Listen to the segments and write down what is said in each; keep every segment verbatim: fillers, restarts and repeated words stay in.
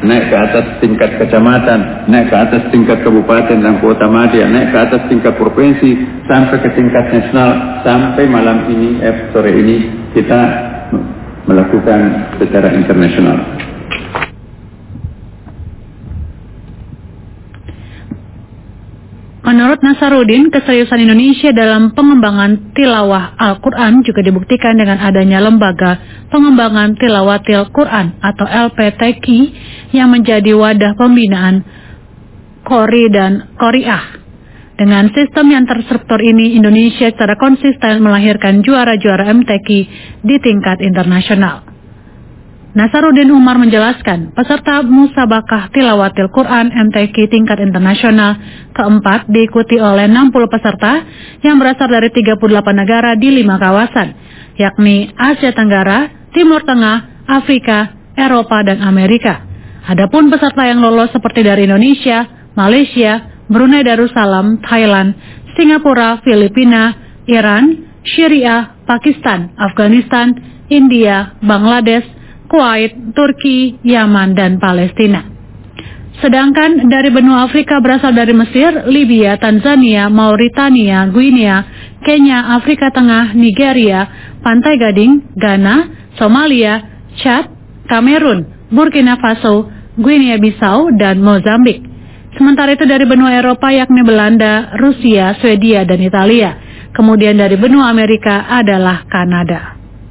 naik ke atas tingkat kecamatan, naik ke atas tingkat kabupaten dan kota madya, naik ke atas tingkat provinsi, sampai ke tingkat nasional, sampai malam ini, eh, sore ini kita melakukan secara internasional. Menurut Nasaruddin, keseriusan Indonesia dalam pengembangan tilawah Al-Quran juga dibuktikan dengan adanya lembaga pengembangan tilawatil Quran atau L P T Q yang menjadi wadah pembinaan Qori dan Qoriah. Dengan sistem yang terstruktur ini, Indonesia secara konsisten melahirkan juara-juara M T Q di tingkat internasional. Nasaruddin Umar menjelaskan, peserta musabakah tilawatil Quran M T Q tingkat internasional keempat diikuti oleh enam puluh peserta yang berasal dari tiga puluh delapan negara di lima kawasan, yakni Asia Tenggara, Timur Tengah, Afrika, Eropa, dan Amerika. Adapun peserta yang lolos seperti dari Indonesia, Malaysia, Brunei Darussalam, Thailand, Singapura, Filipina, Iran, Syria, Pakistan, Afghanistan, India, Bangladesh, Kuwait, Turki, Yaman, dan Palestina. Sedangkan dari benua Afrika berasal dari Mesir, Libya, Tanzania, Mauritania, Guinea, Kenya, Afrika Tengah, Nigeria, Pantai Gading, Ghana, Somalia, Chad, Kamerun, Burkina Faso, Guinea-Bissau, dan Mozambik. Sementara itu dari benua Eropa yakni Belanda, Rusia, Swedia, dan Italia. Kemudian dari benua Amerika adalah Kanada.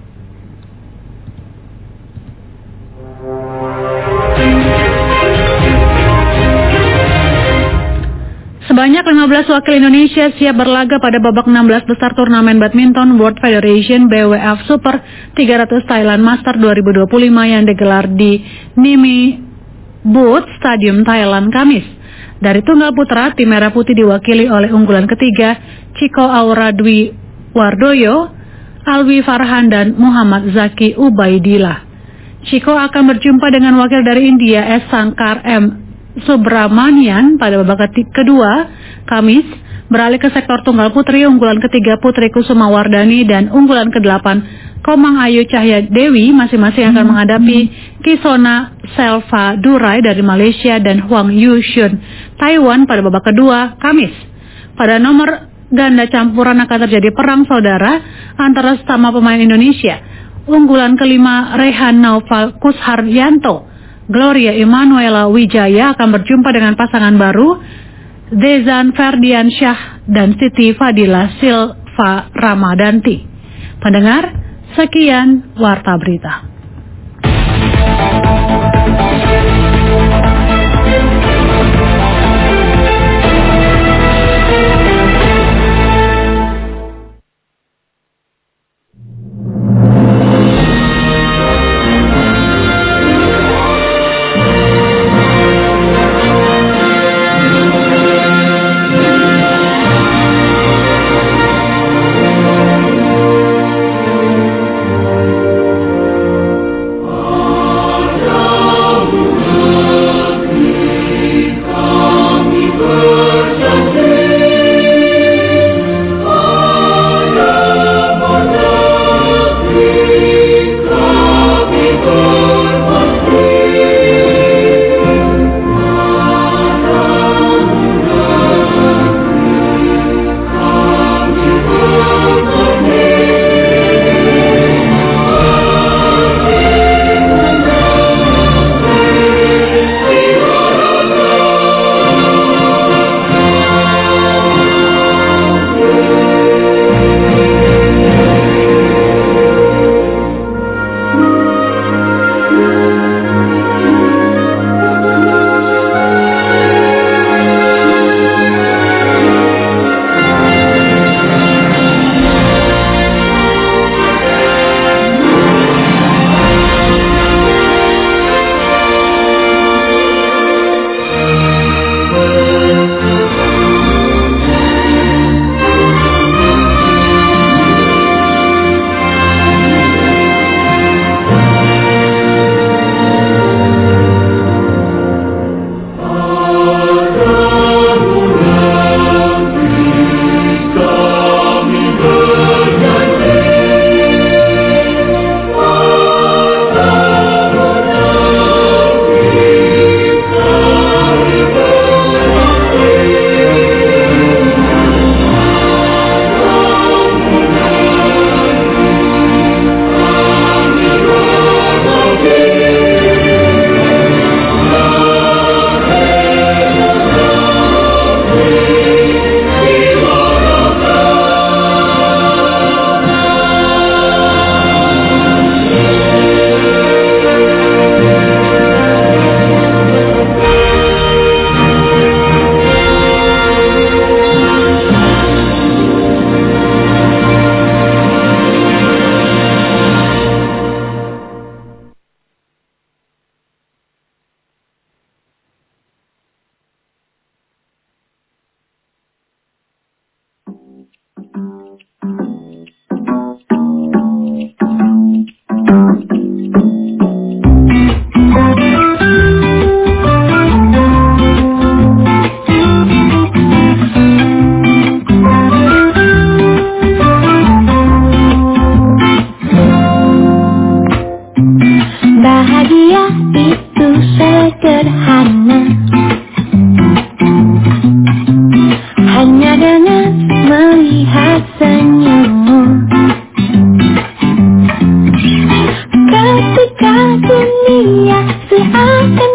Sebanyak lima belas wakil Indonesia siap berlaga pada babak enam belas besar turnamen badminton World Federation B W F Super tiga ratus Thailand Master dua ribu dua puluh lima yang digelar di Nimi Booth Stadium Thailand Kamis. Dari tunggal putra, tim merah putih diwakili oleh unggulan ketiga Chico Aura Dwi Wardoyo, Alwi Farhan, dan Muhammad Zaki Ubaidillah. Chico akan berjumpa dengan wakil dari India S. Sankar M. Subramanian pada babak kedua Kamis. Beralih ke sektor tunggal putri, unggulan ketiga Putri Kusuma Wardani dan unggulan kedelapan Komang Ayu Cahya Dewi masing-masing akan menghadapi Kisona Selva Durai dari Malaysia dan Huang Yushun Taiwan pada babak kedua Kamis. Pada nomor ganda campuran akan terjadi perang saudara antara sesama pemain Indonesia. Unggulan kelima Rehan Naufal Kusharyanto Gloria Emanuela Wijaya akan berjumpa dengan pasangan baru Dezan Ferdian Syah dan Siti Fadila Silva Ramadanti. Pendengar, sekian Warta Berita.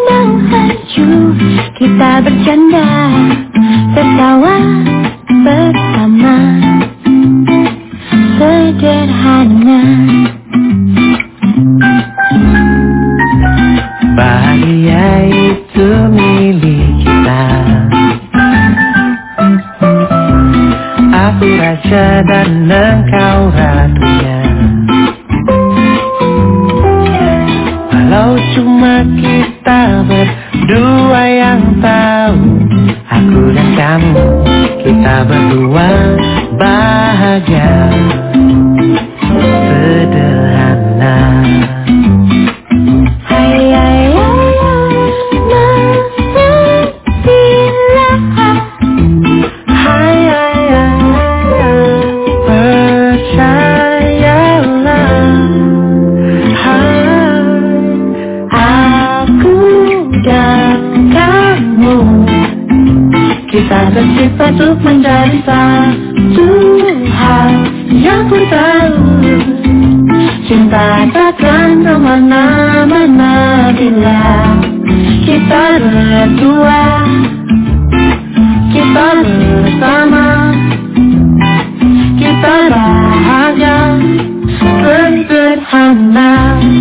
maju, kita bercanda, tertawa bersama, sederhana. Bahagia itu milik kita. Aku raja dan engkau ratunya. Kalau cuma kita berdua yang tahu, aku dan kamu, kita berdua bahagia, sederhana. Hai hai hai mengertilah. Hai hai hai percayalah. Hai Aku dan kamu, kita tercipta untuk menjadi satu hal yang ku tahu. Cinta takkan kemana-mana bila kita berdua, kita bersama, kita bahagia, sederhana.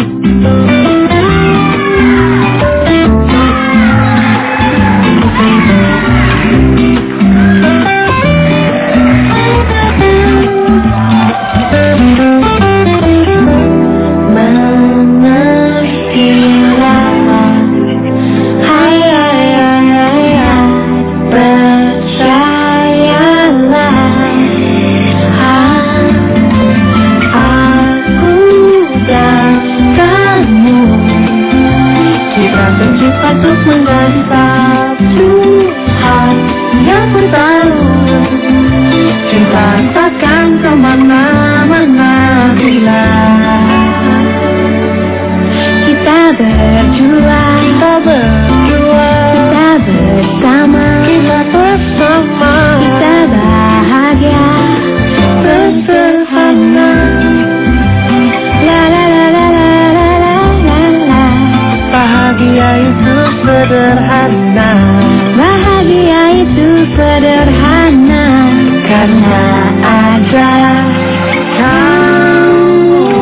Untuk menjadi satu hal yang ku tahu. Cinta takkan kemana-mana bila kita berdua, kita berdua, kita bersama, kita bersama, kita bahagia, sederhana. La la la la la la la la. bahagia itu sederhana. Bahagia itu sederhana karena ada kamu.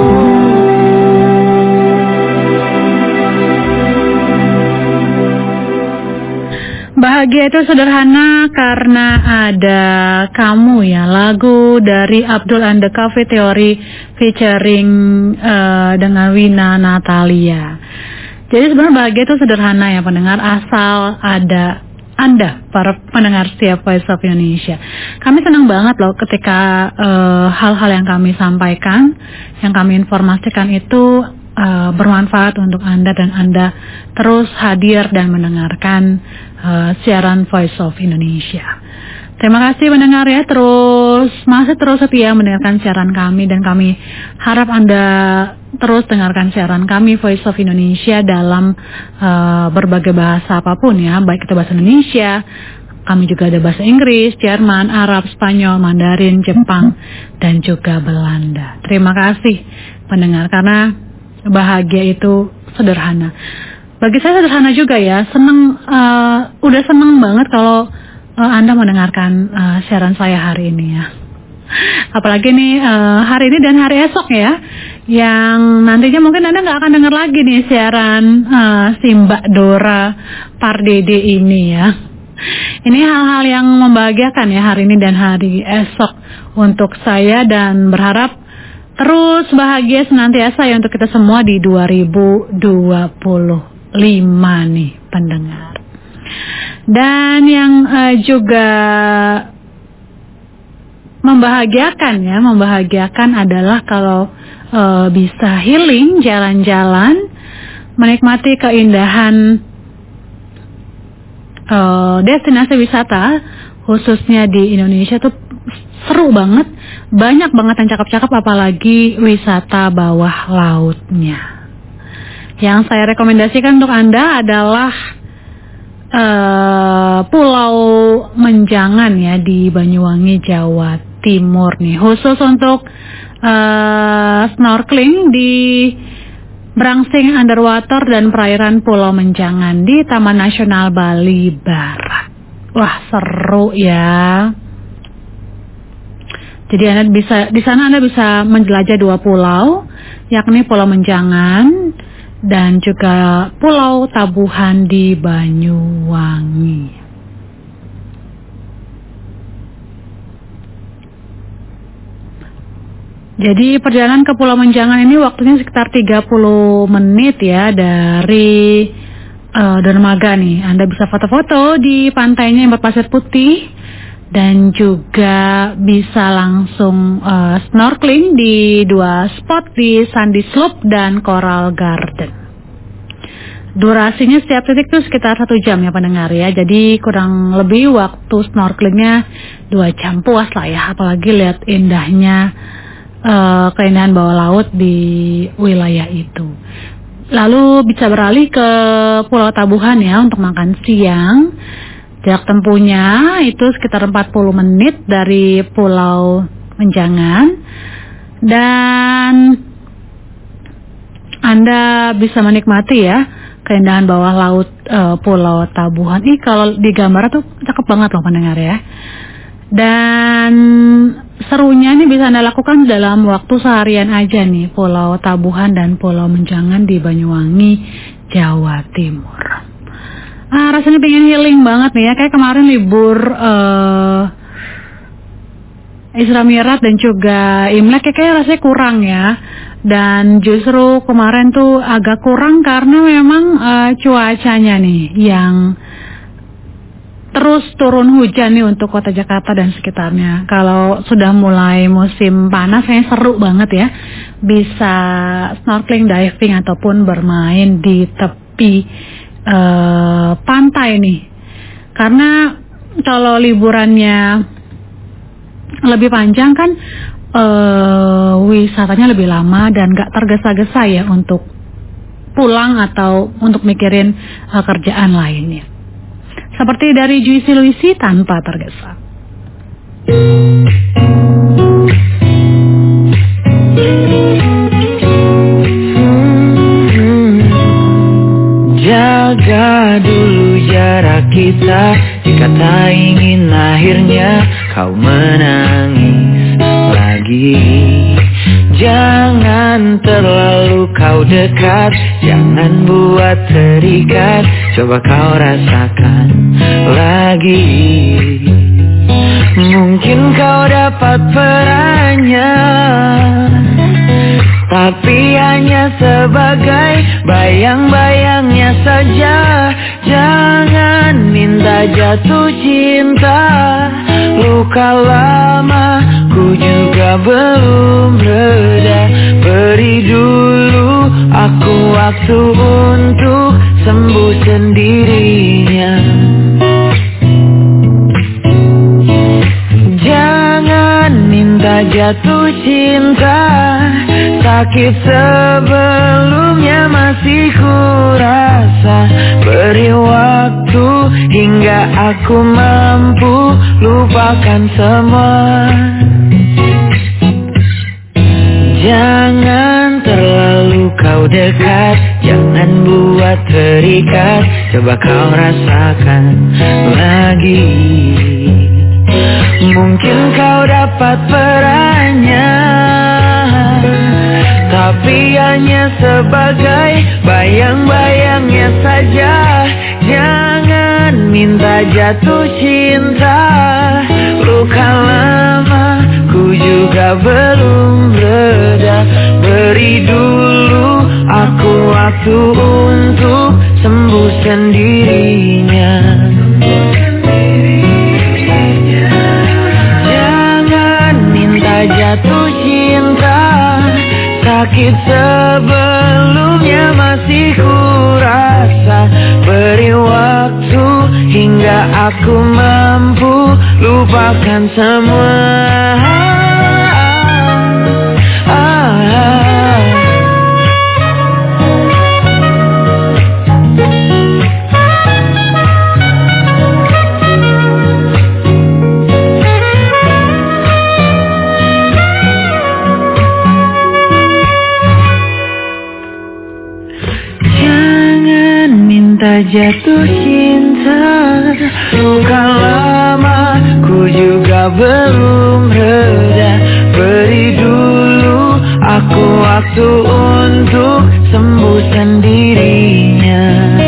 Bahagia itu sederhana karena ada kamu ya. Lagu dari Abdul and the Cafe Theory featuring uh, dengan Wina Natalia. Jadi sebenarnya bahagia itu sederhana ya pendengar, asal ada Anda, para pendengar setiap Voice of Indonesia. Kami senang banget loh ketika uh, hal-hal yang kami sampaikan, yang kami informasikan itu uh, bermanfaat untuk Anda dan Anda terus hadir dan mendengarkan uh, siaran Voice of Indonesia. Terima kasih pendengar ya, terus masih terus setia mendengarkan siaran kami, dan kami harap Anda terus dengarkan siaran kami Voice of Indonesia dalam uh, berbagai bahasa apapun ya, baik itu bahasa Indonesia, kami juga ada bahasa Inggris, Jerman, Arab, Spanyol, Mandarin, Jepang, dan juga Belanda. Terima kasih pendengar, karena bahagia itu sederhana. Bagi saya sederhana juga ya, seneng, uh, udah seneng banget kalau uh, Anda mendengarkan uh, siaran saya hari ini ya. Apalagi nih uh, hari ini dan hari esok ya, yang nantinya mungkin Anda nggak akan dengar lagi nih siaran uh, si Mbak Dora Pardede ini ya. Ini hal-hal yang membahagiakan ya hari ini dan hari esok untuk saya, dan berharap terus bahagia senantiasa ya untuk kita semua di dua ribu dua puluh lima nih pendengar. Dan yang uh, juga membahagiakan ya, membahagiakan adalah kalau uh, bisa healing, jalan-jalan, menikmati keindahan uh, destinasi wisata, khususnya di Indonesia tuh seru banget, banyak banget yang cakep-cakep, apalagi wisata bawah lautnya. Yang saya rekomendasikan untuk Anda adalah uh, Pulau Menjangan ya di Banyuwangi, Jawa Timur nih, khusus untuk uh, snorkeling di Berangsing Underwater dan perairan Pulau Menjangan di Taman Nasional Bali Barat. Wah, seru ya. Jadi Anda bisa di sana Anda bisa menjelajah dua pulau, yakni Pulau Menjangan dan juga Pulau Tabuhan di Banyuwangi. Jadi perjalanan ke Pulau Menjangan ini waktunya sekitar tiga puluh menit ya dari uh, dermaga nih. Anda bisa foto-foto di pantainya yang berpasir putih dan juga bisa langsung uh, snorkeling di dua spot di Sandy Slope dan Coral Garden. Durasinya setiap titik itu sekitar satu jam ya pendengar ya. Jadi kurang lebih waktu snorkelingnya dua jam, puas lah ya. Apalagi lihat indahnya Uh, keindahan bawah laut di wilayah itu. Lalu bisa beralih ke Pulau Tabuhan ya untuk makan siang. Jarak tempuhnya itu sekitar empat puluh menit dari Pulau Menjangan. Dan Anda bisa menikmati ya keindahan bawah laut uh, Pulau Tabuhan. Ini kalau di gambar tuh cakep banget loh pendengar ya. Dan serunya ini bisa Anda lakukan dalam waktu seharian aja nih, Pulau Tabuhan dan Pulau Menjangan di Banyuwangi, Jawa Timur. Ah, rasanya pengen healing banget nih ya, kayak kemarin libur uh, Isra Mi'raj dan juga Imlek kayak rasanya kurang ya. Dan justru kemarin tuh agak kurang karena memang uh, cuacanya nih yang terus turun hujan nih untuk kota Jakarta dan sekitarnya. Kalau sudah mulai musim panas, kayaknya seru banget ya. Bisa snorkeling, diving, ataupun bermain di tepi uh, pantai nih. Karena kalau liburannya lebih panjang kan, uh, wisatanya lebih lama dan gak tergesa-gesa ya untuk pulang atau untuk mikirin uh, kerjaan lainnya. Seperti dari Juicy Luisi, Tanpa Tergesa. Jaga dulu jarak kita, jika tak ingin akhirnya kau menangis lagi. Jangan terlalu kau dekat, jangan buat terikat, coba kau rasakan lagi. Mungkin kau dapat perannya, tapi hanya sebagai bayang-bayangnya saja. Jangan minta jatuh cinta, luka lama ku juga belum reda. Beri dulu aku waktu untuk sembuh sendirinya. Jangan minta jatuh cinta, sakit sebelumnya masih kurasa. Beri waktu hingga aku mampu lupakan semua. Jangan terlalu kau dekat, jangan buat terikat, coba kau rasakan lagi. Mungkin kau dapat perannya, tapi hanya sebagai bayang-bayangnya saja. Jangan minta jatuh cinta, luka lama ku juga belum reda. Beri dulu aku waktu untuk sembuh sendirinya. Jangan minta jatuh cinta, sakit sebelumnya masih kurasa. Beri waktu hingga aku mampu lupakan semua. jatuh cinta. Luka lama ku juga belum reda. Beri dulu aku waktu untuk sembuh sendirinya.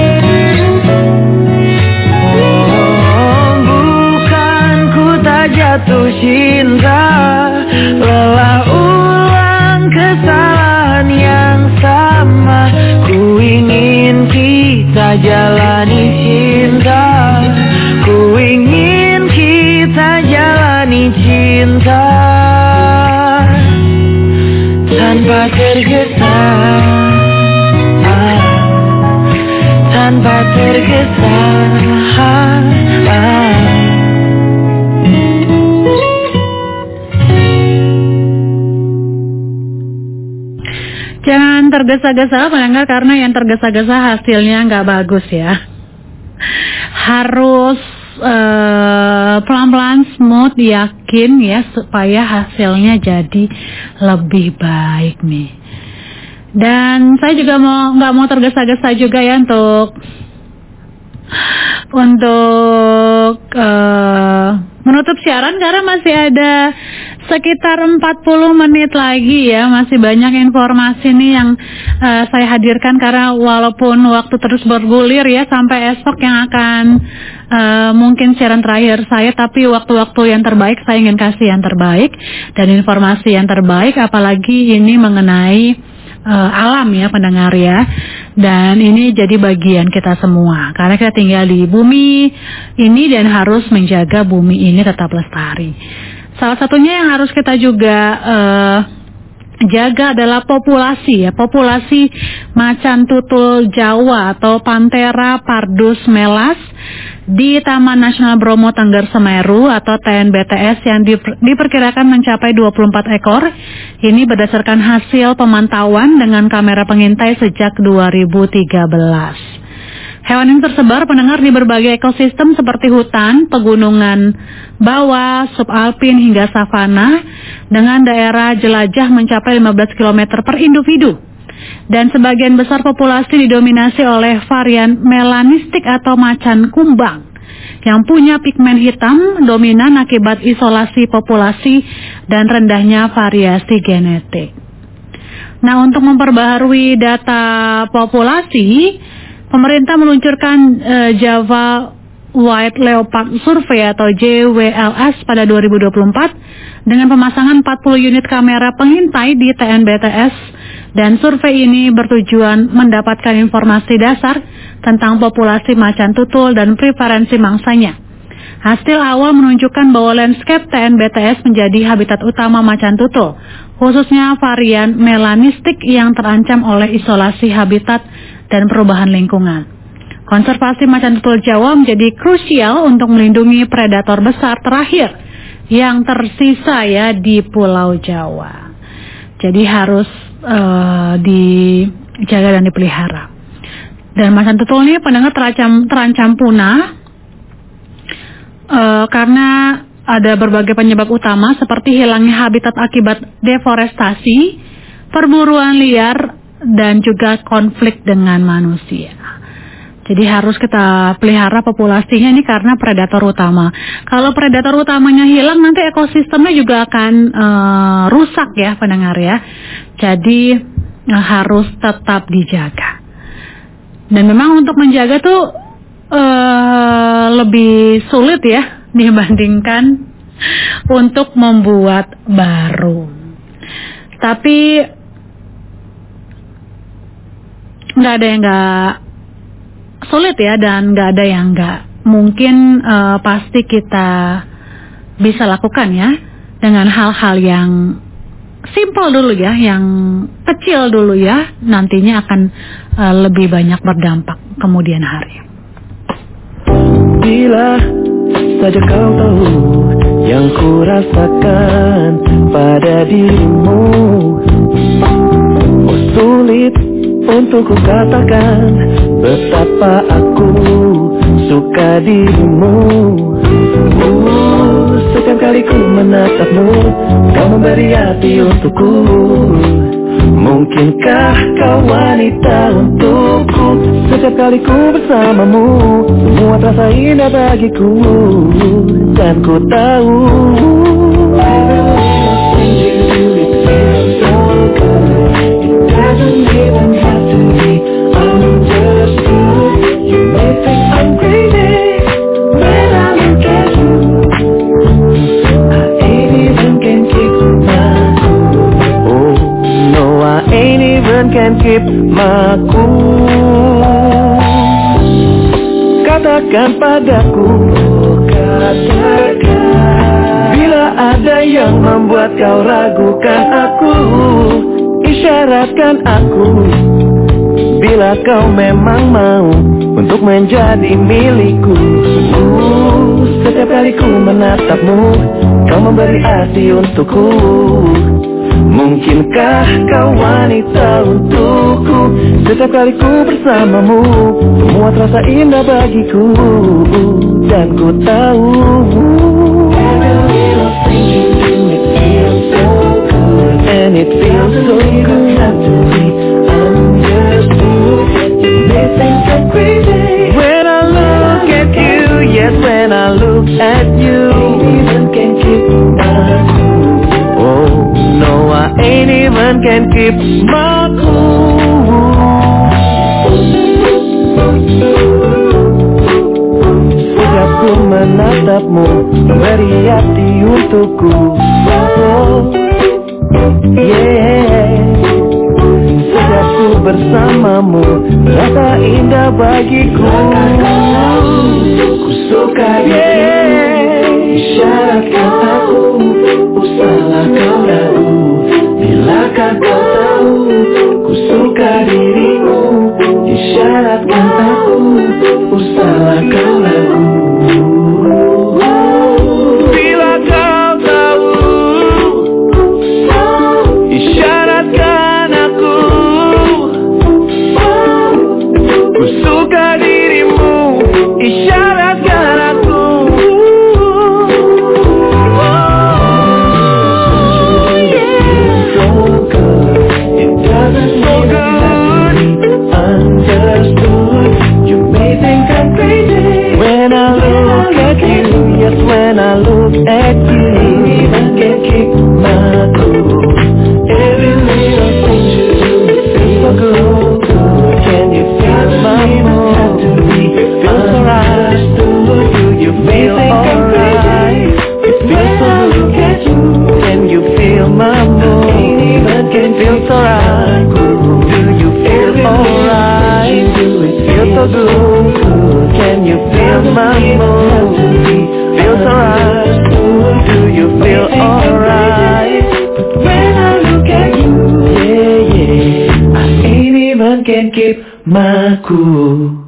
Oh, bukan ku tak jatuh cinta, lelah ulang kesalahan yang sama. Ku ingin kita jalani cinta, ku ingin kita jalani cinta tanpa tergesa, ah, tanpa tergesa. Ah, ah. Jangan tergesa-gesa pendengar, karena yang tergesa-gesa hasilnya nggak bagus ya. Harus uh, pelan-pelan, smooth, yakin ya, supaya hasilnya jadi lebih baik nih. Dan saya juga mau nggak mau tergesa-gesa juga ya untuk untuk uh, menutup siaran, karena masih ada sekitar empat puluh menit lagi ya. Masih banyak informasi nih yang uh, saya hadirkan, karena walaupun waktu terus bergulir ya sampai esok yang akan uh, mungkin siaran terakhir saya, tapi waktu-waktu yang terbaik saya ingin kasih yang terbaik dan informasi yang terbaik, apalagi ini mengenai uh, alam ya pendengar ya. Dan ini jadi bagian kita semua, karena kita tinggal di bumi ini dan harus menjaga bumi ini tetap lestari. Salah satunya yang harus kita juga uh, jaga adalah populasi ya, populasi macan tutul Jawa atau Panthera pardus melas di Taman Nasional Bromo Tengger Semeru atau T N B T S yang diper, diperkirakan mencapai dua puluh empat ekor. Ini berdasarkan hasil pemantauan dengan kamera pengintai sejak dua ribu tiga belas. Hewan ini tersebar pendengar di berbagai ekosistem seperti hutan, pegunungan bawah, subalpin hingga savana, dengan daerah jelajah mencapai lima belas kilometer per individu. Dan sebagian besar populasi didominasi oleh varian melanistik atau macan kumbang yang punya pigmen hitam dominan akibat isolasi populasi dan rendahnya variasi genetik. Nah, untuk memperbaharui data populasi, pemerintah meluncurkan uh, Java White Leopard Survey atau J W L S pada dua ribu dua puluh empat dengan pemasangan empat puluh unit kamera pengintai di T N B T S, dan survei ini bertujuan mendapatkan informasi dasar tentang populasi macan tutul dan preferensi mangsanya. Hasil awal menunjukkan bahwa landscape T N B T S menjadi habitat utama macan tutul, khususnya varian melanistik yang terancam oleh isolasi habitat dan perubahan lingkungan. Konservasi macan tutul Jawa menjadi krusial untuk melindungi predator besar terakhir yang tersisa ya di Pulau Jawa. Jadi harus uh, dijaga dan dipelihara. Dan macan tutul ini pendengar terancam terancam punah uh, karena ada berbagai penyebab utama seperti hilangnya habitat akibat deforestasi, perburuan liar, dan juga konflik dengan manusia. Jadi harus kita pelihara populasinya ini karena predator utama. Kalau predator utamanya hilang, nanti ekosistemnya juga akan uh, rusak ya pendengar ya. Jadi uh, harus tetap dijaga. Dan memang untuk menjaga tuh uh, lebih sulit ya dibandingkan untuk membuat baru. Tapi nggak ada yang nggak sulit ya, dan nggak ada yang nggak mungkin. uh, pasti kita bisa lakukan ya dengan hal-hal yang simple dulu ya, yang kecil dulu ya, nantinya akan uh, lebih banyak berdampak kemudian hari. Bila saja kau tahu yang ku rasakan pada dirimu, oh sulit untuk ku katakan betapa aku suka dirimu. uh, Setiap kali ku menatapmu, kau memberi hati untukku. Mungkinkah kau wanita untukku? Setiap kali ku bersamamu, semua terasa indah bagiku. Dan ku tahu can keep my cool. Katakan padaku, katakan, bila ada yang membuat kau ragukan aku, isyaratkan aku, bila kau memang mau untuk menjadi milikku. Setiap kali ku menatapmu, kau memberi arti untukku. Mungkinkah kau wanita untukku? Setiap kali ku bersamamu, semua terasa indah bagiku. Dan ku tahu every little thing you do, it feels so good. And it feels so good to be understood. You may think I'm crazy when I look at you. Yes, when I look at you, ain't even can keep my cool. Oh no, I ain't even can keep my cool. Sejak ku menatapmu, memberi hati untukku. Oh, yeah. Sejak ku bersamamu, rasa indah bagiku. Ku suka yeah. Isyaratkan aku, usahlah kau ragu. Bilakah kau tahu, ku suka dirimu. Isyaratkan aku, usahlah kau ragu. Bila kau tahu, isyaratkan aku, ku suka dirimu. Isyaratkan aku. When I look at you, yes, when I look at you, I can keep my cool. Every little thing you do, it feels so good. Can you feel my mood? It feels so right. Do you feel alright? It feels so good. Can you feel my mood? It feels so right. Do you feel alright? It feels so good. Can you feel my mood? Feels alright. Do you feel alright? When I look at you, yeah, yeah, I ain't even can keep my cool.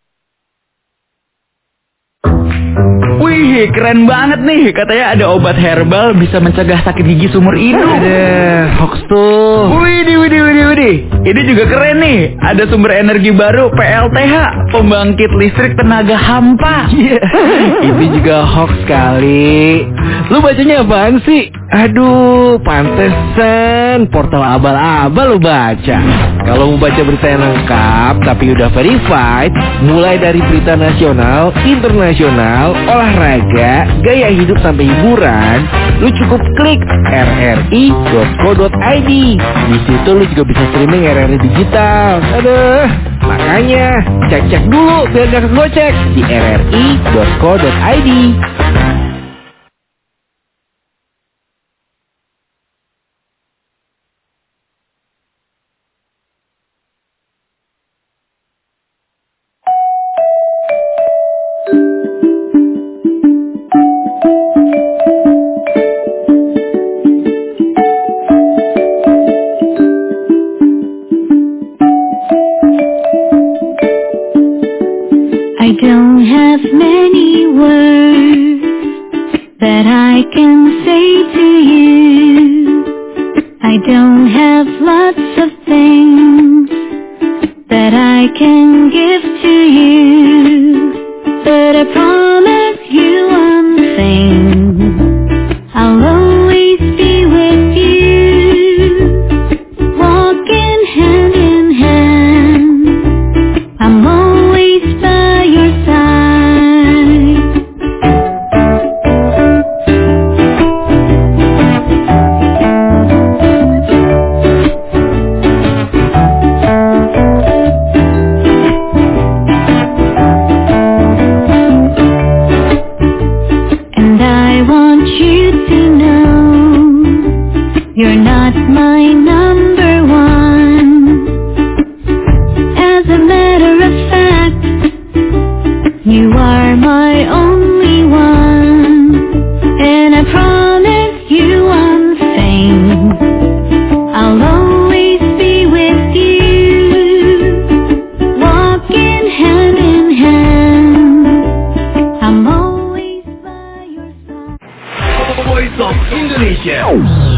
Wih, keren banget nih. Katanya ada obat herbal bisa mencegah sakit gigi seumur hidup. Ada hoax tuh. Widih, widih, widih, widih. Ini juga keren nih. Ada sumber energi baru P L T H, pembangkit listrik tenaga hampa. Yeah. Ini juga hoax kali. Lu bacanya apaan sih? Aduh, pantesan portal abal-abal lu baca. Kalau mau baca berita yang lengkap tapi udah verified, mulai dari berita nasional, internasional, olahraga, gaya hidup sampai hiburan, lu cukup klik r r i dot co dot i d. Di situ lu juga bisa streaming R R I digital. Aduh, makanya cek-cek dulu biar gak kegocek di r r i dot co dot i d. I don't have many words that I can say to you. I don't have lots of things that I can give to you. But I promise you one thing, I'll You're my only one, and I promise you one thing. I'll always be with you, walking hand in hand. I'm always by your side. Voice of Indonesia.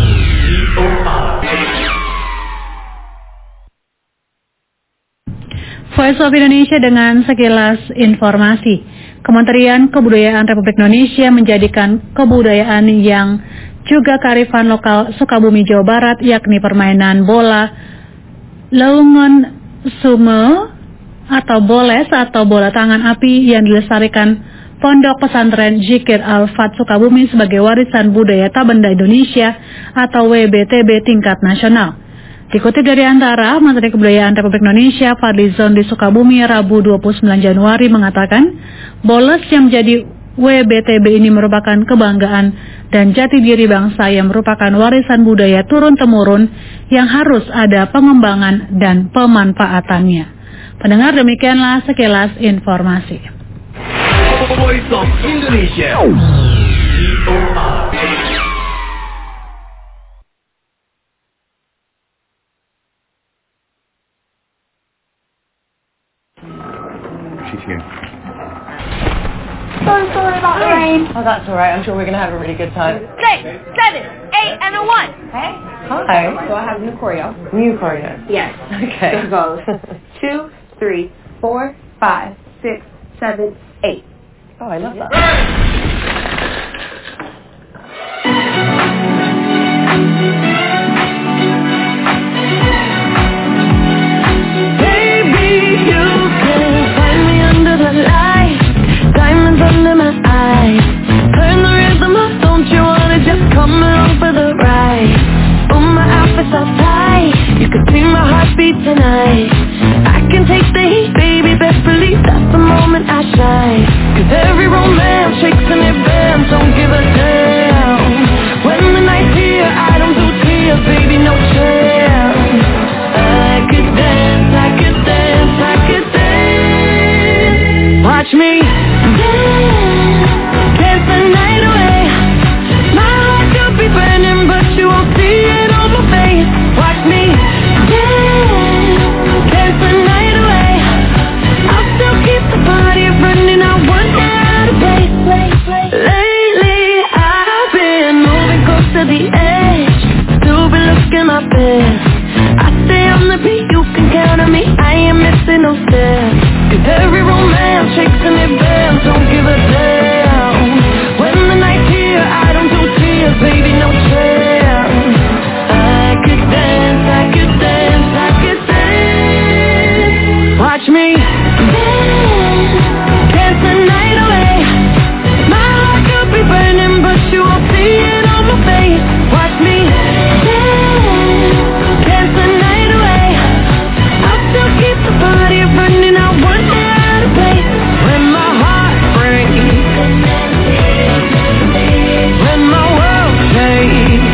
Voice of Indonesia dengan sekilas informasi. Kementerian Kebudayaan Republik Indonesia menjadikan kebudayaan yang juga kearifan lokal Sukabumi, Jawa Barat, yakni permainan bola leungeun sume atau boles atau bola tangan api yang dilestarikan Pondok Pesantren Zikir Al-Fat Sukabumi sebagai warisan budaya tak benda Indonesia atau W B T B tingkat nasional. Dikutip dari Antara, Menteri Kebudayaan Republik Indonesia Fadlizon di Sukabumi Rabu dua puluh sembilan Januari mengatakan, boles yang menjadi W B T B ini merupakan kebanggaan dan jati diri bangsa yang merupakan warisan budaya turun-temurun yang harus ada pengembangan dan pemanfaatannya. Pendengar, demikianlah sekilas informasi. Voice of Indonesia. She's here. So sorry about the rain. Oh, that's all right. I'm sure we're going to have a really good time. Six, seven, eight, and a one. Hey. Hi. So I have new choreo. New choreo. Yes. Okay. Here goes. Two, three, four, five, six, seven, eight. Oh, I love that. Under my eyes, turn the rhythm up, don't you wanna just come along for the ride? Oh, my outfit's all tight, you could see my heartbeat tonight. I can take the heat, baby, best believe that's the moment I shine. Cause every romance shakes and it bends, don't give a damn. When the night's here, I don't do tears, baby, no chance. I could dance, I could dance, I could dance. Watch me. Dance the night away. My heart could be burning, but you won't see it on my face. Watch me dance, dance the night away. I'll still keep the party running. I want out of place. Lately I've been moving close to the edge, still been looking my best. I stay on the beat, you can count on me. I ain't missing no steps. Cause every romance shakes and it bends, don't give a damn. When the night's here, I don't do tears, baby, no chance. I could dance, I could dance, I could dance. Watch me dance, dance the night away. My heart could be burning, but you won't see it on my face. Watch me dance, dance the night away. I'll still keep the party running, I want it out of place. When my heart breaks, when my world shakes,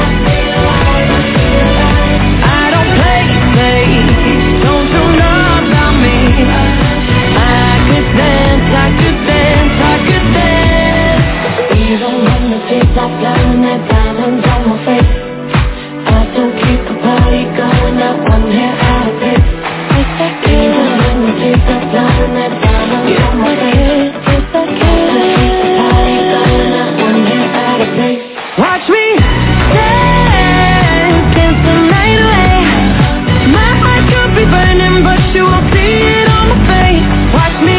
I don't play safe, don't you know about me? I could dance, I could dance, I could dance. Even when the tears stop down and diamonds on my face, I still keep the party going, not one hair out of place. Even when the tears stop down and diamonds on my face, I still keep the party going, not one hair out of place. Watch me dance, dance the night away. My heart could be burning, but you won't see it on my face. Watch me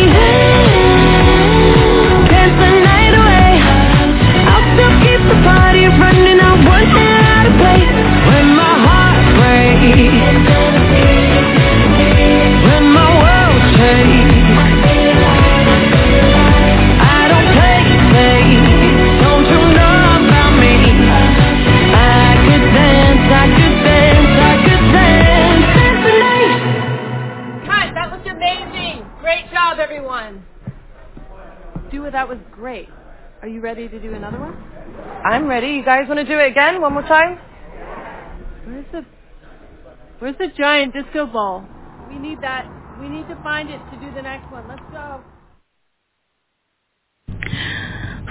dance, dance the night away. I'll still keep the party running, I want it out of place. When my heart breaks, when my world shakes, I don't play safe, don't you know about me? I could dance, I could dance, I could dance. Dance the night. Cut, that was amazing. Great job, everyone. Dua, that was great. Are you ready to do another one? I'm ready. You guys want to do it again? One more time? Where's the, where's the giant disco ball? We need that. We need to find it to do the next one. Let's go.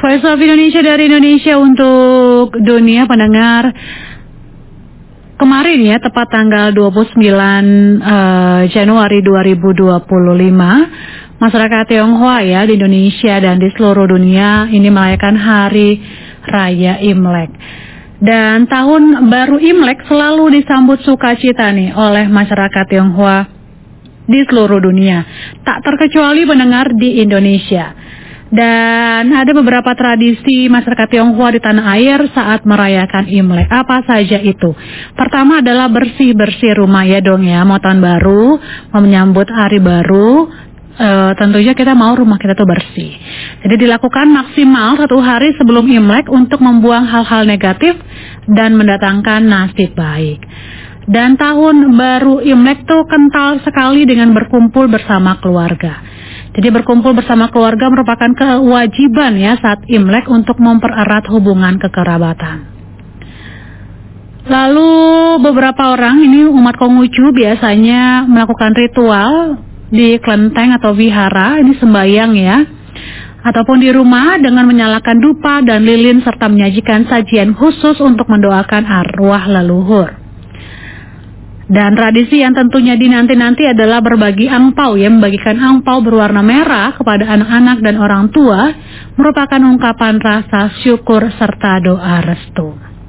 Voice of Indonesia dari Indonesia untuk dunia pendengar. Kemarin ya, tepat tanggal dua puluh sembilan uh, Januari dua ribu dua puluh lima, masyarakat Tionghoa ya di Indonesia dan di seluruh dunia ini merayakan Hari Raya Imlek. Dan tahun baru Imlek selalu disambut sukacita nih oleh masyarakat Tionghoa di seluruh dunia, tak terkecuali pendengar di Indonesia. Dan ada beberapa tradisi masyarakat Tionghoa di tanah air saat merayakan Imlek. Apa saja itu? Pertama adalah bersih-bersih rumah ya dong ya, mau tahun baru, mau menyambut hari baru, e, tentunya kita mau rumah kita tuh bersih. Jadi dilakukan maksimal satu hari sebelum Imlek untuk membuang hal-hal negatif dan mendatangkan nasib baik. Dan tahun baru Imlek tuh kental sekali dengan berkumpul bersama keluarga. Jadi berkumpul bersama keluarga merupakan kewajiban ya saat Imlek untuk mempererat hubungan kekerabatan. Lalu beberapa orang ini umat Konghucu biasanya melakukan ritual di kelenteng atau wihara, ini sembahyang ya, ataupun di rumah dengan menyalakan dupa dan lilin serta menyajikan sajian khusus untuk mendoakan arwah leluhur. Dan tradisi yang tentunya dinanti-nanti adalah berbagi angpau ya, membagikan angpau berwarna merah kepada anak-anak dan orang tua merupakan ungkapan rasa syukur serta doa restu.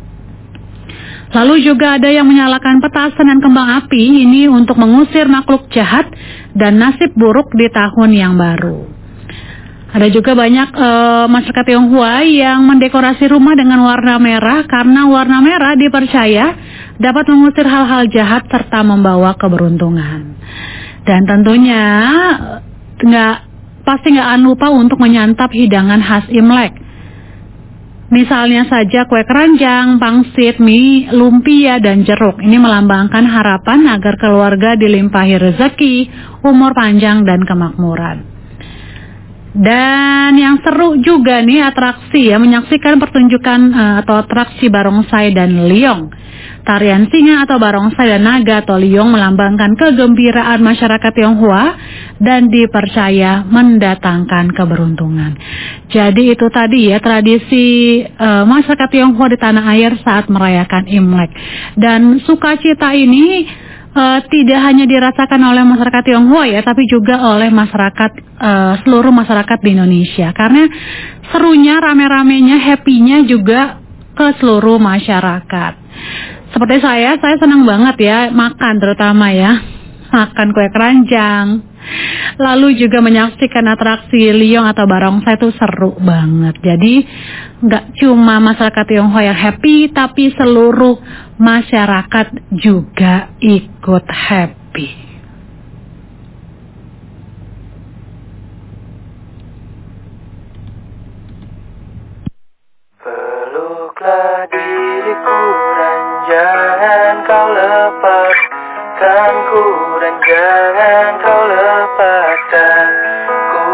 Lalu juga ada yang menyalakan petasan dan kembang api ini untuk mengusir makhluk jahat dan nasib buruk di tahun yang baru. Ada juga banyak e, masyarakat Tionghoa yang mendekorasi rumah dengan warna merah karena warna merah dipercaya dapat mengusir hal-hal jahat serta membawa keberuntungan. Dan tentunya nggak pasti nggak lupa untuk menyantap hidangan khas Imlek. Misalnya saja kue keranjang, pangsit, mie, lumpia, dan jeruk. Ini melambangkan harapan agar keluarga dilimpahi rezeki, umur panjang, dan kemakmuran. Dan yang seru juga nih atraksi ya, menyaksikan pertunjukan uh, atau atraksi barongsai dan liong. Tarian singa atau barongsai dan naga atau liong melambangkan kegembiraan masyarakat Tionghoa dan dipercaya mendatangkan keberuntungan. Jadi itu tadi ya tradisi uh, masyarakat Tionghoa di tanah air saat merayakan Imlek. Dan sukacita ini Uh, tidak hanya dirasakan oleh masyarakat Tionghoa ya, tapi juga oleh masyarakat uh, seluruh masyarakat di Indonesia. Karena serunya, rame-ramenya, happy-nya juga ke seluruh masyarakat. Seperti saya, saya senang banget ya makan terutama ya, makan kue keranjang. Lalu juga menyaksikan atraksi liong atau barongsai itu seru banget. Jadi nggak cuma masyarakat Tionghoa yang happy, tapi seluruh masyarakat juga ikut happy. Peluklah diriku dan jangan kau lepaskanku, dan jangan kau lepaskan ku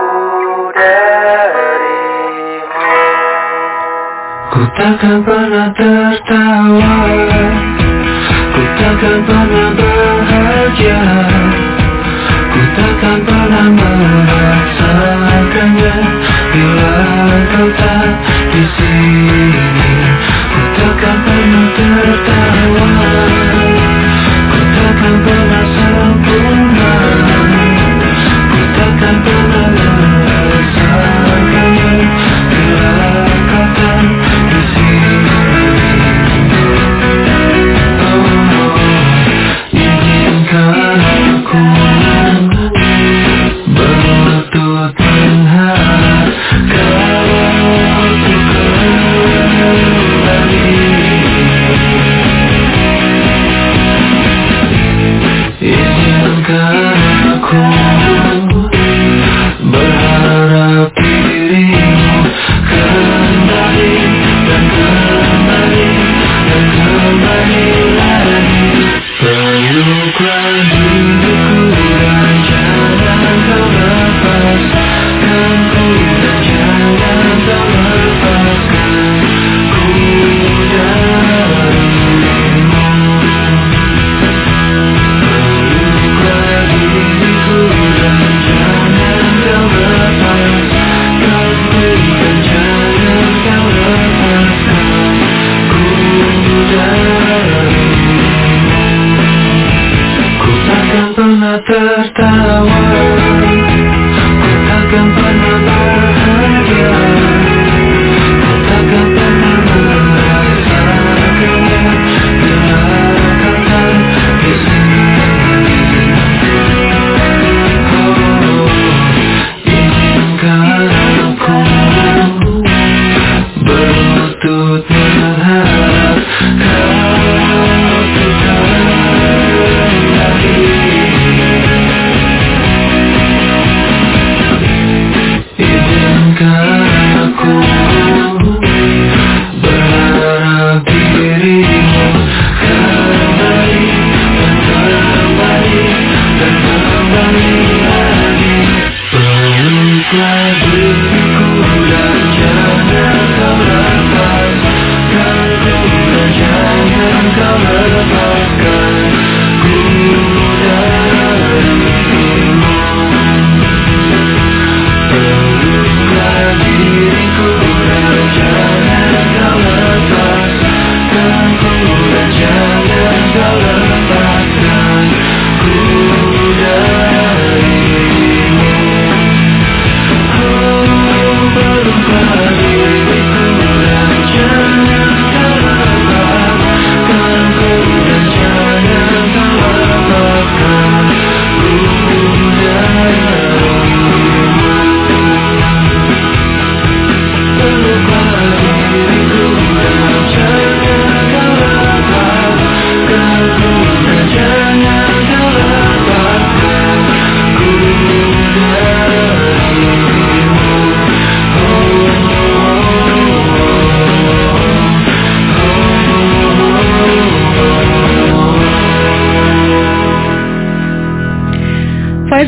darimu. Ku takkan pernah tertawa, ku takkan pernah bahagia, ku takkan pernah merasakannya bila kau tak di sini. Ku takkan pernah tertawa, ku takkan pernah sempurna, ku takkan pernah merasakannya bila kau tak di sini. Oh, izinkan aku berlutut menghadap kau.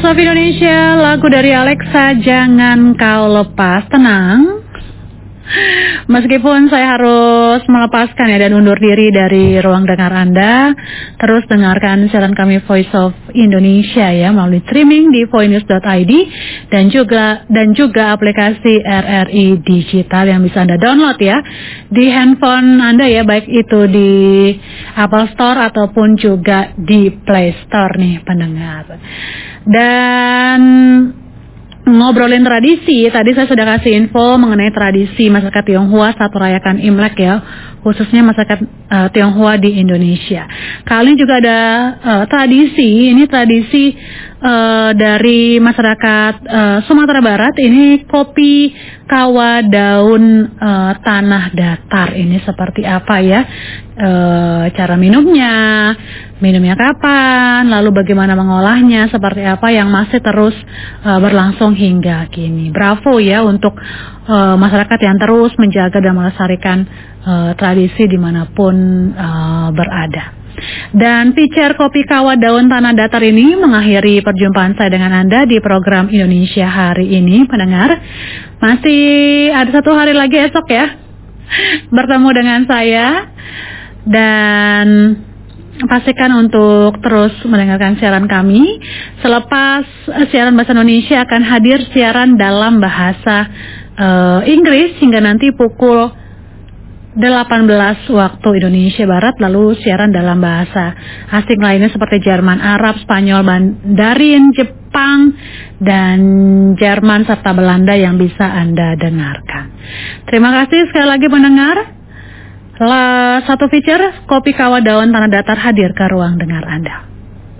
Voice of Indonesia, lagu dari Alexa, Jangan Kau Lepas. Tenang, meskipun saya harus melepaskan ya dan undur diri dari ruang dengar Anda, terus dengarkan siaran kami Voice of Indonesia ya melalui streaming di voinews dot i d dan juga dan juga aplikasi R R I Digital yang bisa Anda download ya di handphone Anda ya, baik itu di Apple Store ataupun juga di Play Store nih pendengar. Dan ngobrolin tradisi, tadi saya sudah kasih info mengenai tradisi masyarakat Tionghoa saat merayakan Imlek ya, khususnya masyarakat uh, Tionghoa di Indonesia. Kali ini juga ada uh, tradisi, ini tradisi uh, dari masyarakat uh, Sumatera Barat, ini kopi kawah daun uh, tanah datar. Ini seperti apa ya uh, cara minumnya, minumnya kapan, lalu bagaimana mengolahnya, seperti apa yang masih terus uh, berlangsung hingga kini. Bravo ya untuk uh, masyarakat yang terus menjaga dan melestarikan uh, tradisi dimanapun uh, berada. Dan pitcher kopi kawah daun tanah datar ini mengakhiri perjumpaan saya dengan Anda di program Indonesia hari ini, pendengar. Masih ada satu hari lagi esok ya bertemu dengan saya, dan pastikan untuk terus mendengarkan siaran kami. Selepas siaran bahasa Indonesia akan hadir siaran dalam bahasa uh, Inggris hingga nanti pukul delapan belas waktu Indonesia Barat, lalu siaran dalam bahasa asing lainnya seperti Jerman, Arab, Spanyol, Mandarin, Jepang, dan Jerman serta Belanda yang bisa Anda dengarkan. Terima kasih sekali lagi pendengar. La, satu feature kopi kawah daun tanah datar hadir ke ruang dengar Anda.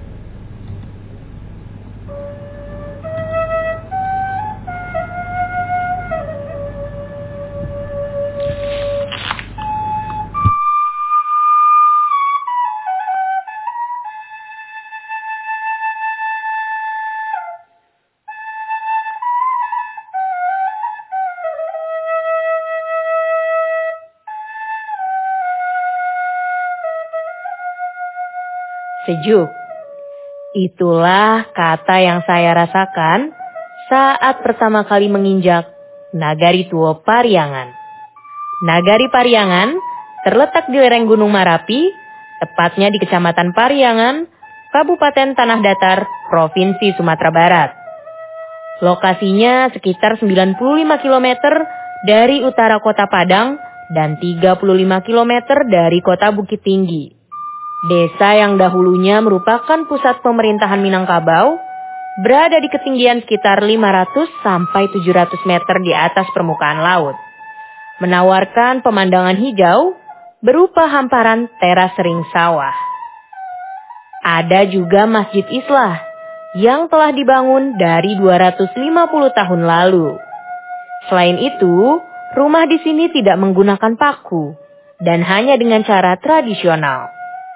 Sejuk. Itulah kata yang saya rasakan saat pertama kali menginjak Nagari Tuo Pariangan. Nagari Pariangan terletak di lereng Gunung Marapi, tepatnya di Kecamatan Pariangan, Kabupaten Tanah Datar, Provinsi Sumatera Barat. Lokasinya sekitar sembilan puluh lima kilometer dari utara kota Padang dan tiga puluh lima kilometer dari kota Bukit Tinggi. Desa yang dahulunya merupakan pusat pemerintahan Minangkabau, berada di ketinggian sekitar lima ratus sampai tujuh ratus meter di atas permukaan laut. Menawarkan pemandangan hijau berupa hamparan teras sering sawah. Ada juga Masjid Islah yang telah dibangun dari dua ratus lima puluh tahun lalu. Selain itu, rumah di sini tidak menggunakan paku dan hanya dengan cara tradisional.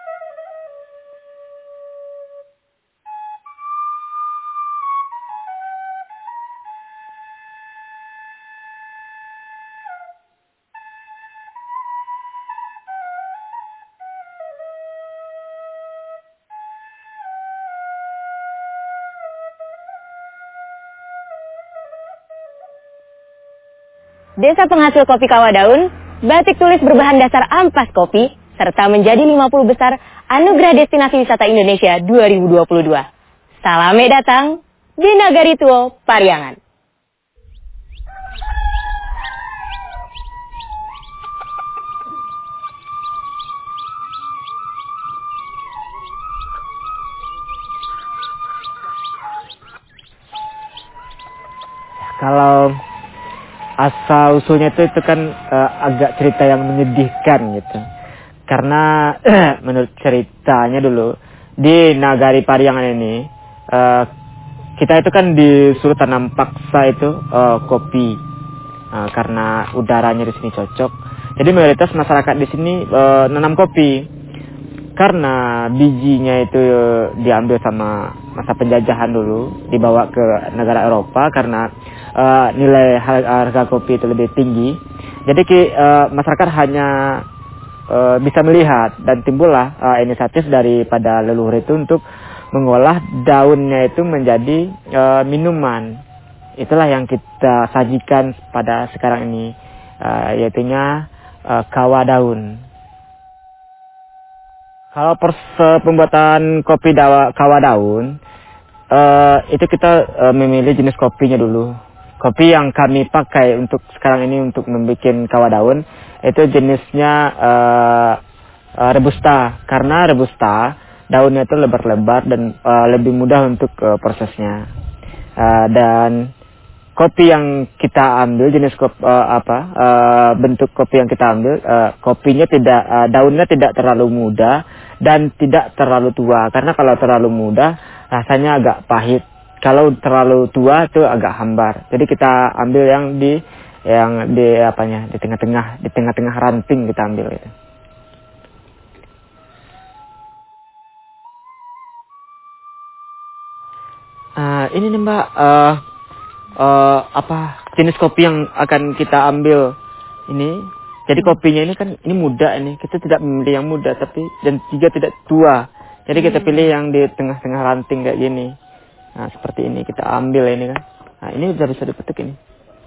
Desa penghasil kopi kawah daun, batik tulis berbahan dasar ampas kopi, serta menjadi lima puluh besar Anugerah Destinasi Wisata Indonesia dua ribu dua puluh dua. Salame datang di Nagari Tuo Pariangan. Kalau asal usulnya itu itu kan uh, agak cerita yang menyedihkan gitu. Karena menurut ceritanya dulu di Nagari Pariangan ini uh, kita itu kan disuruh tanam paksa itu uh, kopi uh, karena udaranya di sini cocok. Jadi mayoritas masyarakat di sini uh, nanam kopi karena bijinya itu uh, diambil sama masa penjajahan dulu, dibawa ke negara Eropa karena Uh, nilai harga, harga kopi itu lebih tinggi. Jadi uh, masyarakat hanya uh, bisa melihat dan timbullah uh, inisiatif daripada leluhur itu untuk mengolah daunnya itu menjadi uh, minuman. Itulah yang kita sajikan pada sekarang ini, uh, yaitunya uh, kawah daun. Kalau proses pembuatan kopi dawa, kawah daun, uh, itu kita uh, memilih jenis kopinya dulu. Kopi yang kami pakai untuk sekarang ini untuk membuat kawah daun, itu jenisnya uh, uh, Robusta. Karena Robusta, daunnya itu lebar-lebar dan uh, lebih mudah untuk uh, prosesnya. Uh, dan kopi yang kita ambil, jenis kopi, uh, apa uh, bentuk kopi yang kita ambil, uh, kopinya tidak, uh, daunnya tidak terlalu muda dan tidak terlalu tua. Karena kalau terlalu muda rasanya agak pahit, kalau terlalu tua itu agak hambar. Jadi kita ambil yang di yang di apanya di tengah-tengah di tengah-tengah ranting kita ambil itu. Uh, ini nih Mbak. Uh, Uh, apa jenis kopi yang akan kita ambil ini. Jadi kopinya ini kan ini muda ini. Kita tidak memilih yang muda tapi dan juga tidak tua. Jadi kita pilih yang di tengah-tengah ranting kayak gini. Nah, seperti ini kita ambil ini kan. Nah, ini udah bisa dipetik ini.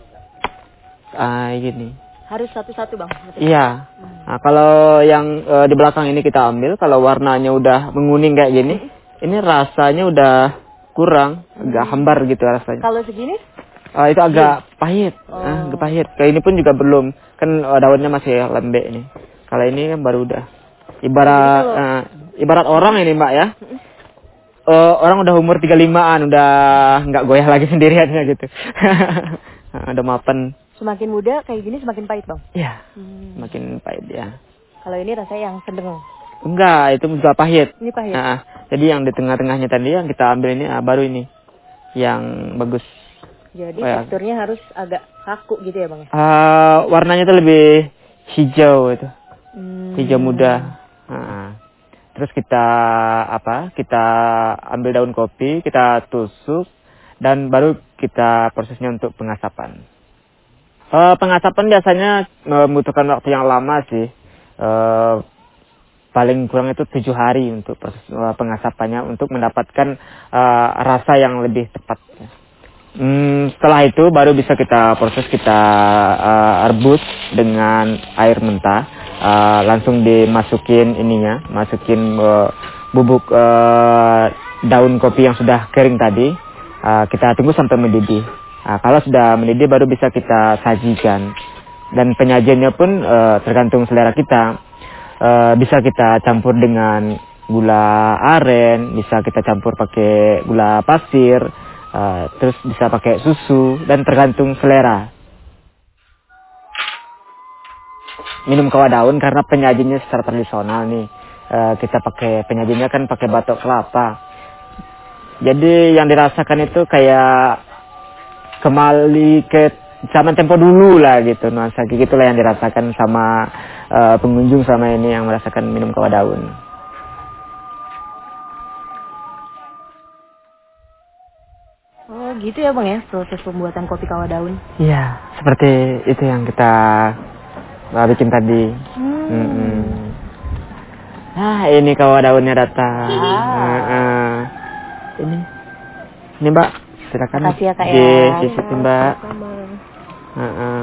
Ah, gini. Harus satu-satu, Bang. Iya. Nah, kalau yang uh, di belakang ini kita ambil, kalau warnanya udah menguning kayak gini, ini rasanya udah kurang, agak hambar gitu rasanya. Kalau segini? Uh, itu agak pahit, oh. uh, agak pahit. Kayak ini pun juga belum, kan uh, daunnya masih lembek ini. Kalau ini kan baru udah. Ibarat kalau... uh, ibarat orang ini Mbak ya. Uh, orang udah umur tiga puluh limaan, udah nggak goyah lagi sendiriannya gitu. Udah mapan. Semakin muda kayak gini semakin pahit Bang? Iya, hmm. semakin pahit ya. Kalau ini rasanya yang sedang? Enggak, itu juga pahit. Ini pahit? Nah, jadi yang di tengah-tengahnya tadi yang kita ambil ini, ah, baru ini. Yang bagus. Jadi oh, teksturnya ya. Harus agak kaku gitu ya Bang? Uh, warnanya tuh lebih hijau itu. Hmm. Hijau muda. Nah, terus kita apa? Kita ambil daun kopi, kita tusuk, dan baru kita prosesnya untuk pengasapan. Uh, pengasapan biasanya membutuhkan waktu yang lama sih. Uh, paling kurang itu tujuh hari untuk proses uh, pengasapannya untuk mendapatkan uh, rasa yang lebih tepat. Hmm, setelah itu baru bisa kita proses, kita uh, rebus dengan air mentah, uh, langsung dimasukin ininya, masukin uh, bubuk uh, daun kopi yang sudah kering tadi, uh, kita tunggu sampai mendidih. Uh, kalau sudah mendidih baru bisa kita sajikan, dan penyajiannya pun uh, tergantung selera kita, uh, bisa kita campur dengan gula aren, bisa kita campur pakai gula pasir. Uh, terus bisa pakai susu dan tergantung selera. Minum kawah daun karena penyajinya secara tradisional nih, uh, kita pakai penyajinya kan pakai batok kelapa. Jadi yang dirasakan itu kayak kembali ke zaman tempo dulu lah gitu, nuansa gitulah yang dirasakan sama uh, pengunjung sama ini yang merasakan minum kawah daun. Oh gitu ya Bang ya, proses pembuatan kopi kawah daun? Iya, seperti itu yang kita bikin tadi. Hmm. Hmm. Nah ini kawah daunnya datang. Ah. Nah, uh. Ini, ini Mbak, silakan. Makasih ya Kak ya. Di situ Mbak. Uh -uh.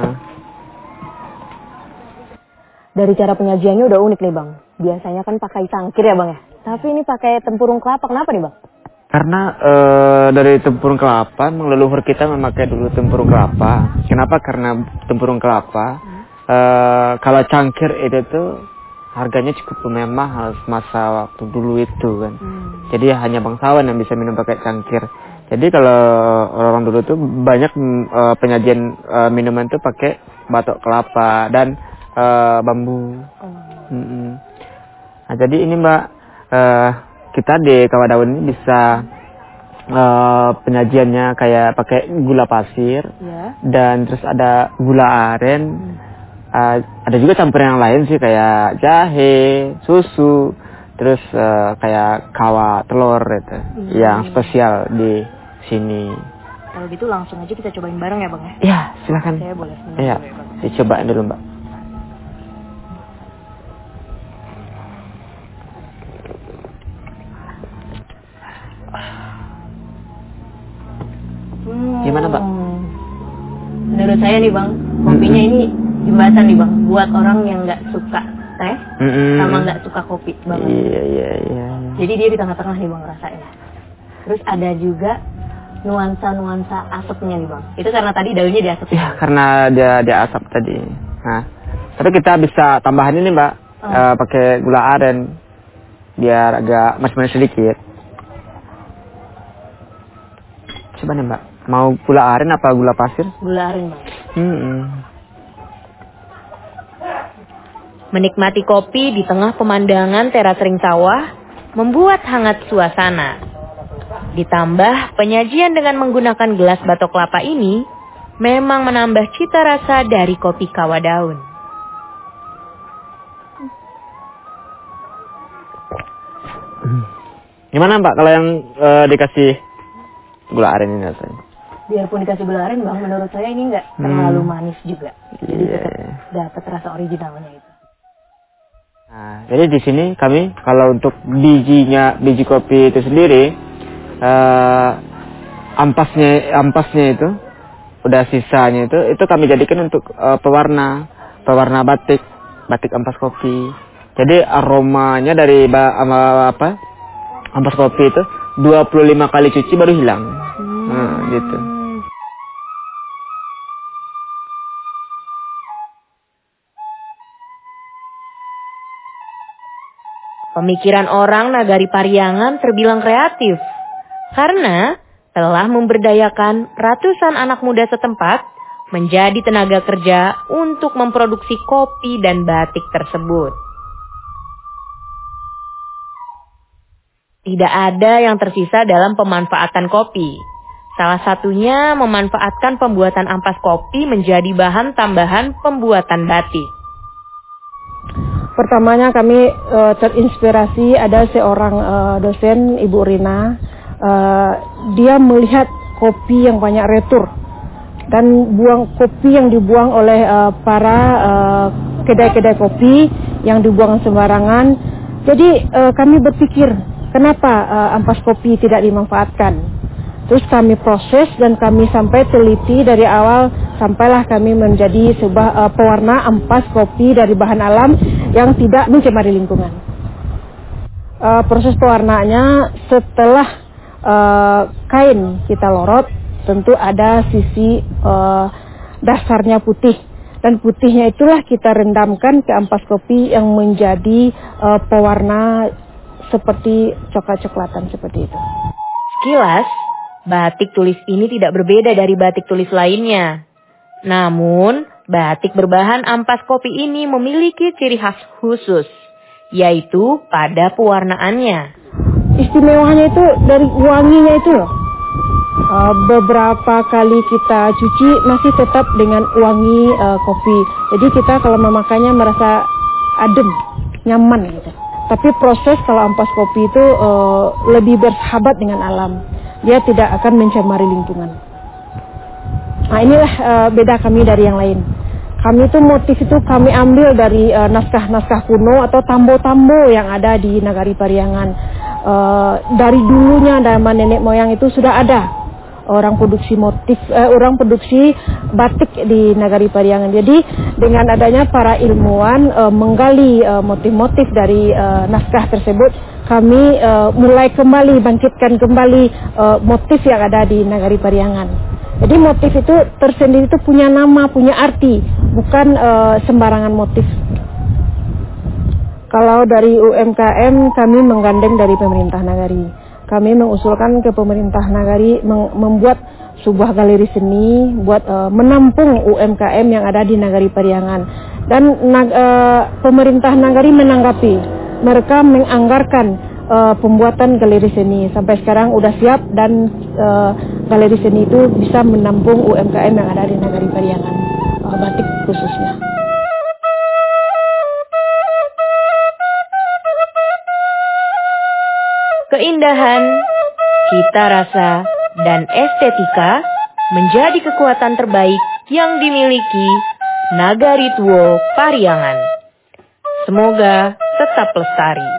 Dari cara penyajiannya udah unik nih Bang. Biasanya kan pakai cangkir ya Bang ya. Tapi ini pakai tempurung kelapa, kenapa nih Bang? Karena e, dari tempurung kelapa, leluhur kita memakai dulu tempurung kelapa. Kenapa? Karena tempurung kelapa, hmm. e, kalau cangkir itu tuh harganya cukup mahal masa waktu dulu itu kan. Hmm. Jadi hanya bangsawan yang bisa minum pakai cangkir. Jadi kalau orang-orang dulu tuh banyak e, penyajian e, minuman tuh pakai batok kelapa dan e, bambu. Hmm. Hmm. Nah jadi ini Mbak. E, Kita di kawah daun ini bisa uh, penyajiannya kayak pakai gula pasir, yeah. Dan terus ada gula aren, hmm. uh, ada juga campuran yang lain sih kayak jahe, susu, terus uh, kayak kawah telur itu, hmm. yang spesial di sini. Kalau gitu langsung aja kita cobain bareng ya Bang ya? Iya, silakan. Saya boleh. Iya, dicobain dulu Mbak. kopinya ini jembatan nih bang, buat orang yang nggak suka teh Mm-mm. sama nggak suka kopi bang. Iya, iya, iya. Jadi dia di tengah-tengah nih bang rasanya. Terus ada juga nuansa-nuansa asapnya nih bang. Itu karena tadi daunnya di asap. Ya, karena dia dia asap tadi. Nah, tapi kita bisa tambahan ini mbak, Oh. eh, pakai gula aren biar agak manis-manis sedikit. Coba nih mbak, mau gula aren apa gula pasir? Gula aren bang. Hmm. Menikmati kopi di tengah pemandangan teras ring sawah membuat hangat suasana. Ditambah penyajian dengan menggunakan gelas batok kelapa ini memang menambah cita rasa dari kopi kawah daun. Gimana mbak kalau yang eh, dikasih gula aren ini rasanya? Biarpun dikasih gula aren bang, menurut saya ini nggak Hmm. terlalu manis juga. Jadi Iya. tetap dapat rasa originalnya itu. Nah, jadi di sini kami kalau untuk bijinya, biji kopi itu sendiri, eh, ampasnya, ampasnya itu, udah sisanya itu, itu kami jadikan untuk eh, pewarna, pewarna batik, batik ampas kopi. Jadi aromanya dari ba, ama, apa, ampas kopi itu dua puluh lima kali cuci baru hilang. Nah, gitu. Pemikiran orang Nagari Pariangan terbilang kreatif karena telah memberdayakan ratusan anak muda setempat menjadi tenaga kerja untuk memproduksi kopi dan batik tersebut. Tidak ada yang tersisa dalam pemanfaatan kopi. Salah satunya memanfaatkan pembuatan ampas kopi menjadi bahan tambahan pembuatan batik. Pertamanya kami uh, terinspirasi ada seorang uh, dosen, Ibu Rina. Uh, dia melihat kopi yang banyak retur dan buang kopi yang dibuang oleh uh, para uh, kedai-kedai kopi yang dibuang sembarangan. Jadi uh, kami berpikir kenapa uh, ampas kopi tidak dimanfaatkan. Terus kami proses dan kami sampai teliti dari awal sampailah kami menjadi sebuah uh, pewarna ampas kopi dari bahan alam yang tidak mencemari lingkungan. Uh, proses pewarnaannya setelah uh, kain kita lorot, tentu ada sisi uh, dasarnya putih dan putihnya itulah kita rendamkan ke ampas kopi yang menjadi uh, pewarna seperti coklat-coklatan seperti itu. Sekilas, batik tulis ini tidak berbeda dari batik tulis lainnya. Namun, batik berbahan ampas kopi ini memiliki ciri khas khusus, yaitu pada pewarnaannya. Istimewanya itu dari wanginya itu loh. Uh, beberapa kali kita cuci masih tetap dengan wangi uh, kopi. Jadi kita kalau memakainya merasa adem, nyaman gitu. Tapi proses kalau ampas kopi itu uh, lebih bersahabat dengan alam. Dia tidak akan mencemari lingkungan. Nah inilah uh, beda kami dari yang lain. Kami itu motif itu kami ambil dari uh, naskah-naskah kuno atau tambo-tambo yang ada di Nagari Pariangan. Uh, dari dulunya zaman nenek moyang itu sudah ada orang produksi motif, uh, orang produksi batik di Nagari Pariangan. Jadi dengan adanya para ilmuwan uh, menggali uh, motif-motif dari uh, naskah tersebut, kami uh, mulai kembali bangkitkan kembali uh, motif yang ada di Nagari Pariangan. Jadi motif itu tersendiri itu punya nama, punya arti, bukan uh, sembarangan motif. Kalau dari U M K M kami menggandeng dari pemerintah Nagari. Kami mengusulkan ke pemerintah Nagari membuat sebuah galeri seni buat uh, menampung U M K M yang ada di Nagari Pariangan. Dan uh, pemerintah Nagari menanggapi. Mereka menganggarkan uh, pembuatan galeri seni. Sampai sekarang udah siap dan uh, galeri seni itu bisa menampung U M K M yang ada di Nagari Pariangan, uh, batik khususnya. Keindahan, cita rasa, dan estetika menjadi kekuatan terbaik yang dimiliki Nagari Tuo Pariangan. Semoga tetap lestari.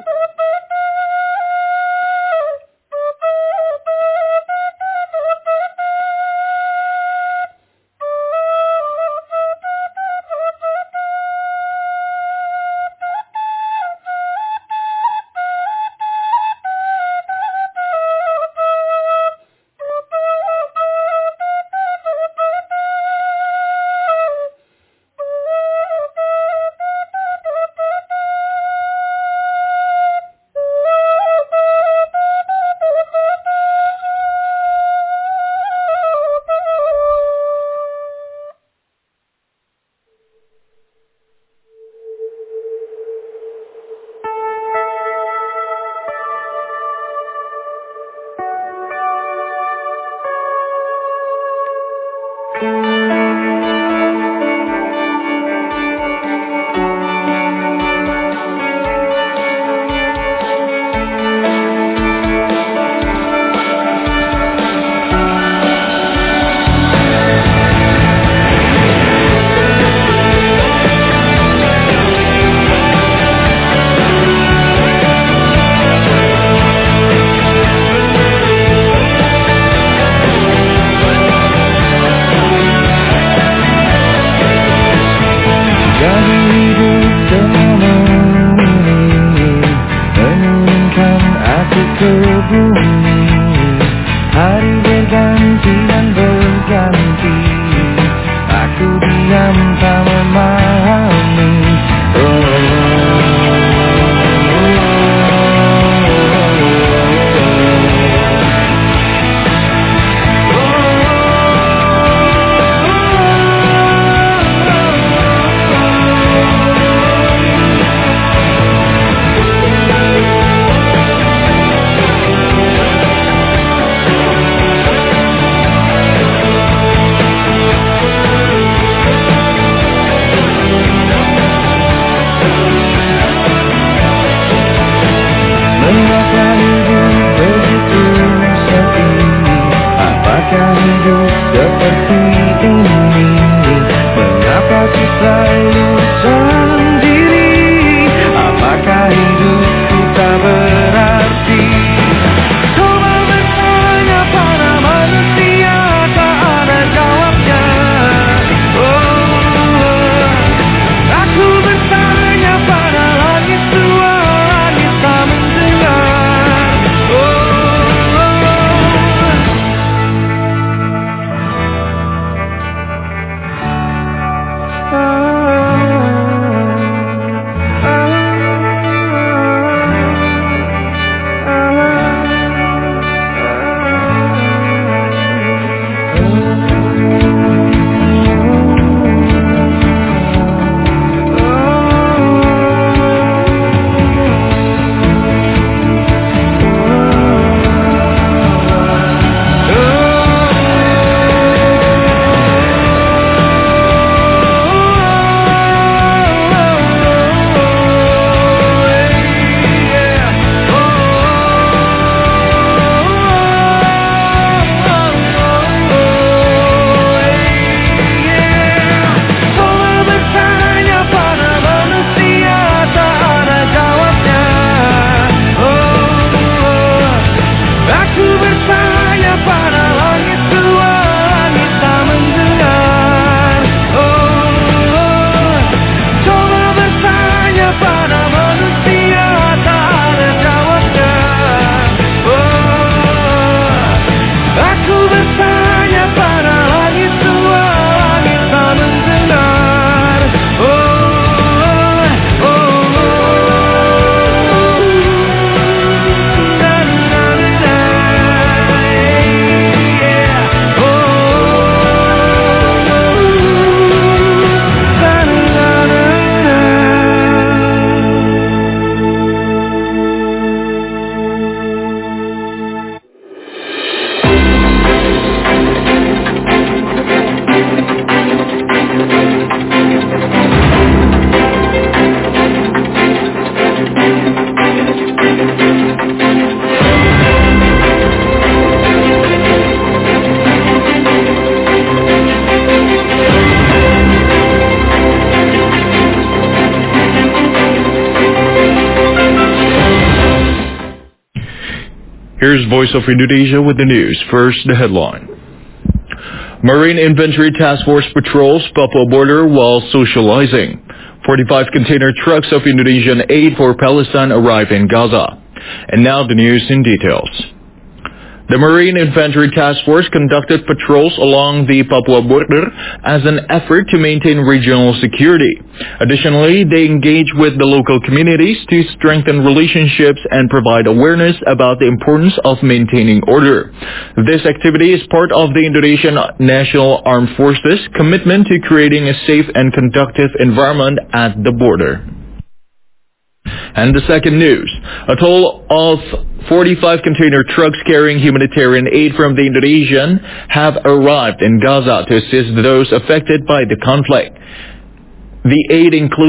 Here's Voice of Indonesia with the news. First, the headline. Marine Infantry Task Force patrols Papua border while socializing. forty-five container trucks of Indonesian aid for Palestine arrive in Gaza. And now the news in details. The Marine Infantry Task Force conducted patrols along the Papua border as an effort to maintain regional security. Additionally, they engage with the local communities to strengthen relationships and provide awareness about the importance of maintaining order. This activity is part of the Indonesian National Armed Forces' commitment to creating a safe and conducive environment at the border. And the second news, a total of forty-five container trucks carrying humanitarian aid from the Indonesian have arrived in Gaza to assist those affected by the conflict. The aid includes